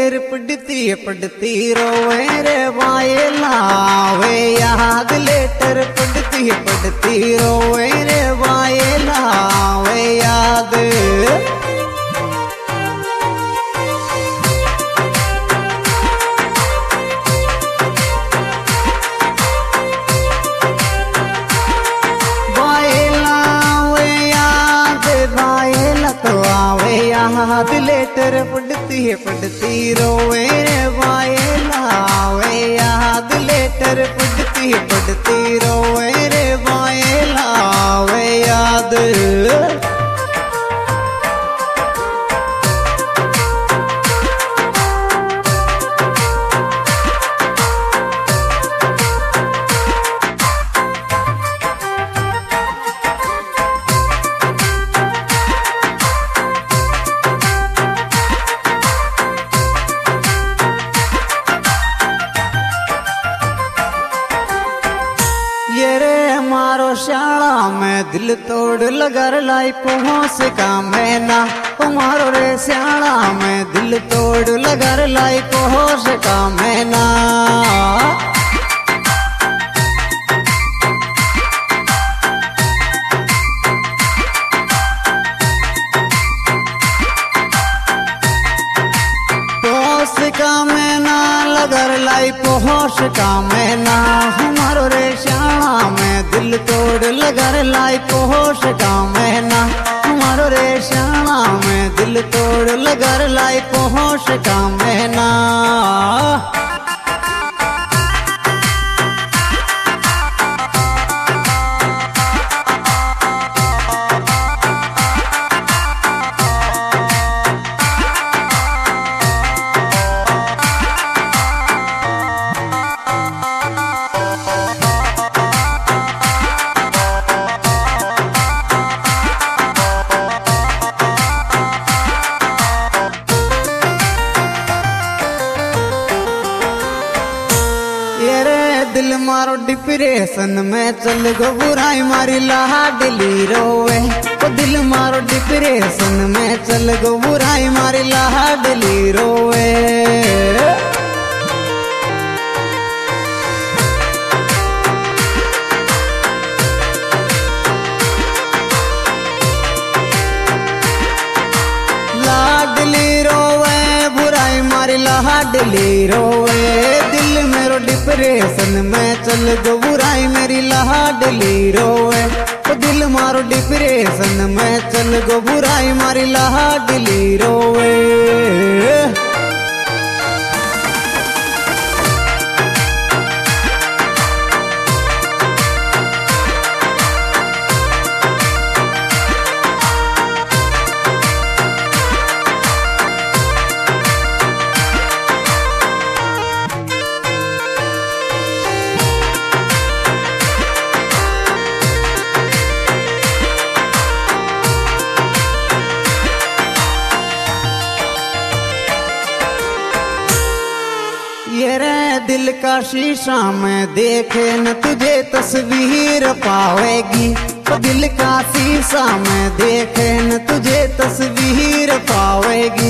Letter पढ़ती रोवे रे वायला वे याद लेटर पढ़ती रोवे रे वायला वे याद। याद लेटर पढ़ती रोवे रे वायला वे याद लेटर पढ़ती रोवे रे वायला वे याद। ये रे मारो शाला में दिल तोड़ लगर लाई पहुँच का मैना मारो रे श्याला में दिल तोड़ लगर लाई पहुँच का मैना। का मैना लगर लाई पहुँच का मैना हमारो रे श्याला में दिल तोड़ लगर लाई पहुँच का मैना हमारो रे श्याला में दिल तोड़ लगर लाई पहुँच का मैना। दिल मारो डिप्रेशन में चल गो बुराई मारी लाडली रोवे ओ दिल मारो डिप्रेशन में चल गो बुराई मारी लाडली रोवे। लाडली रोवे बुराई मारी लाडली रोवे दिल मेरो डिप्रेशन में चल गो बुराई मेरी लाडली रोवे ओ दिल मारो डिप्रेशन में चल गो बुराई मारी लाडली रोवे। ये रे दिल का शीशा में देखे न तुझे तस्वीर पावेगी तो दिल का शीशा में देखे न तुझे तस्वीर पावेगी।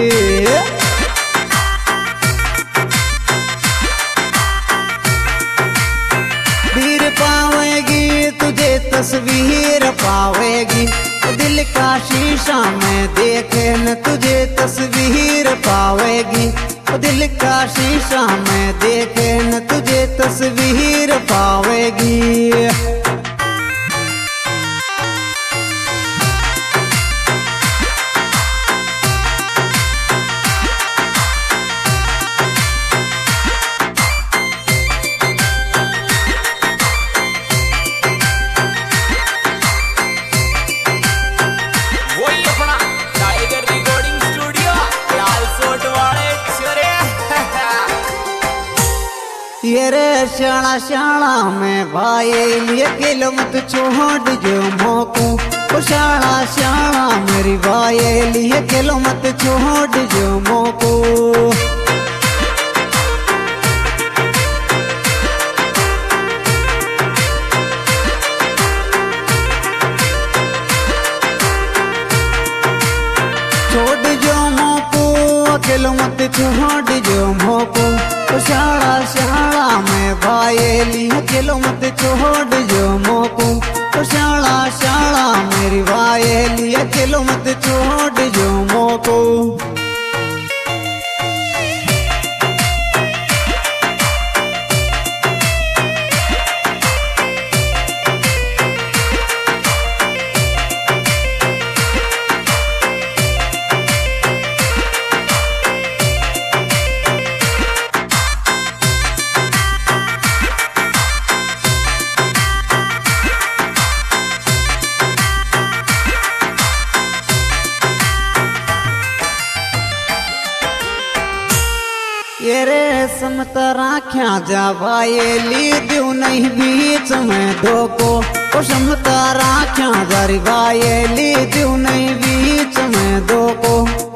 तस्वीर पावेगी तुझे तस्वीर पावेगी दिल का शीशा में देखे न तुझे तस्वीर पावेगी दिल का शीशा में देखे न तुझे तस्वीर पावेगी। ये रे श्याला श्याला में भाई लिए किलो मत छोड़ जो मोको श्याला श्याला मेरी भाई लिए किलो मत छोड़ जो मोको। छोड़ जो मोको अकेलो मत छोड़ अकेलो मत छोड़ जो मोको। तो शाला शाला मेरी वायली अकेलो मत छोड़ जो मोको। ये रे समता राख्या जावायली द्यू नहीं बीच में धोको। ओ समता राख्या जावायली द्यू नहीं बीच में धोको।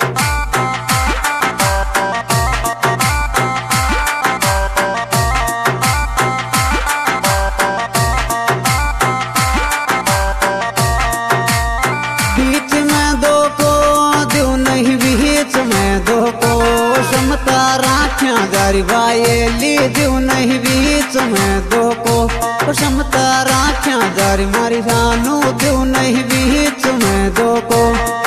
बीच में धोको द्यू नहीं बीच में धोको। समता राख्या जारी वायली द्यू नहीं बीच में धोको। समता राख्या जारी मारी सानू द्यू नहीं बीच में धोको।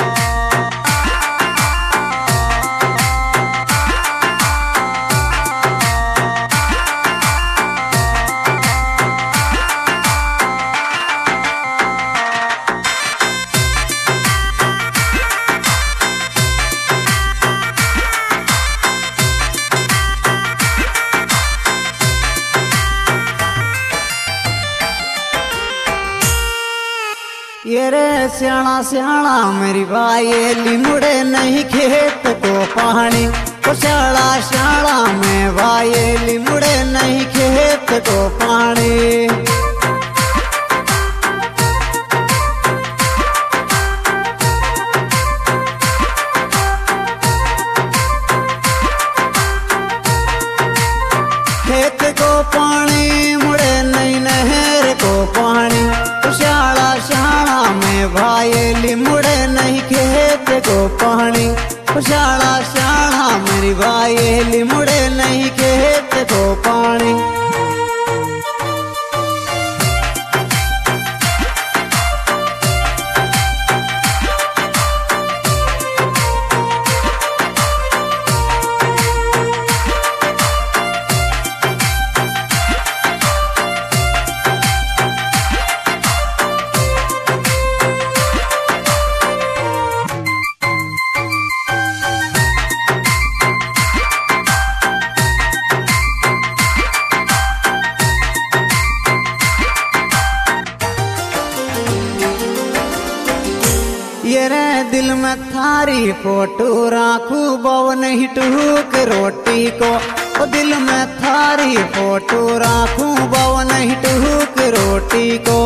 ये रे स्याणा स्याणा मेरी वायली मुड़े नहीं खेत को पानी। ओ स्याणा स्याणा में वायली मुड़े नहीं खेत को पानी। खेत को पानी मुड़े नहीं नहर को पानी। शाला शाला में वायली मुड़े नहीं खेत को पानी। शाला शाला मेरी वायली मुड़े नहीं खेत को पानी। ये रे दिल में थारी फोटो राखू बव नहीं टूक रोटी को। ओ दिल में थारी फोटो राखू बव नहीं टूक रोटी को।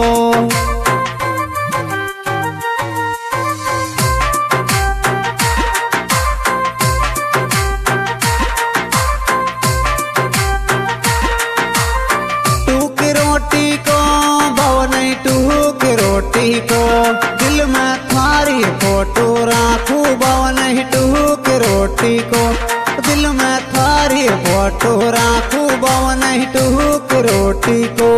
टूक रोटी को बव नहीं टूक रोटी को। दिल में थारी फोटो राखू बव नहीं टूक रोटी को। दिल में थारी फोटो राखू बव नहीं टूक रोटी को।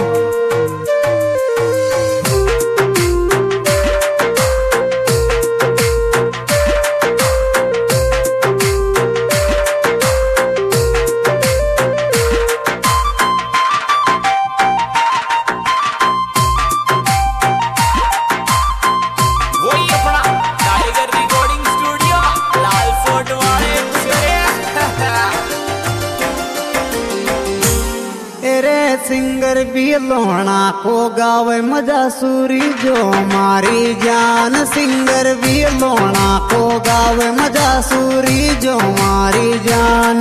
सिंगर भी लोना को गावे मजा सूरी जो मारी जान। सिंगर भी लोना को गावे मजा सूरी जो मारी जान।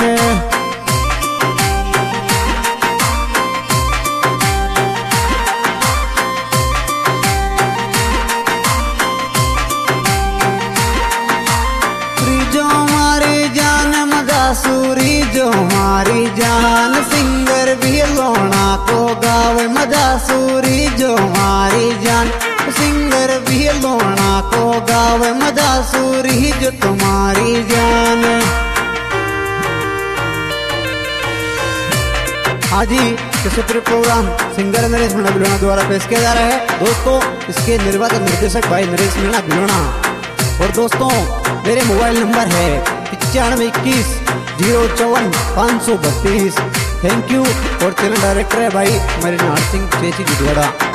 जो मारी जान मजा सूरी जो मारी जान। सिंगर भी लोना को गावे मजा सूरी जो मारी जान। सिंगर भी लोना को गावे मजा सूरी जो तुम्हारी जान। Haji cassette program singer Naresh Meena भिलोना द्वारा पेश किया जा रहा है। दोस्तों इसके निर्वाचक निर्देशक भाई नरेश मीणा भिलोना। और दोस्तों मेरे मोबाइल नंबर है 9521 054 532। Thank you. और चैनल डायरेक्टर है भाई हमारे नार सिंह चेची जी द्वारा।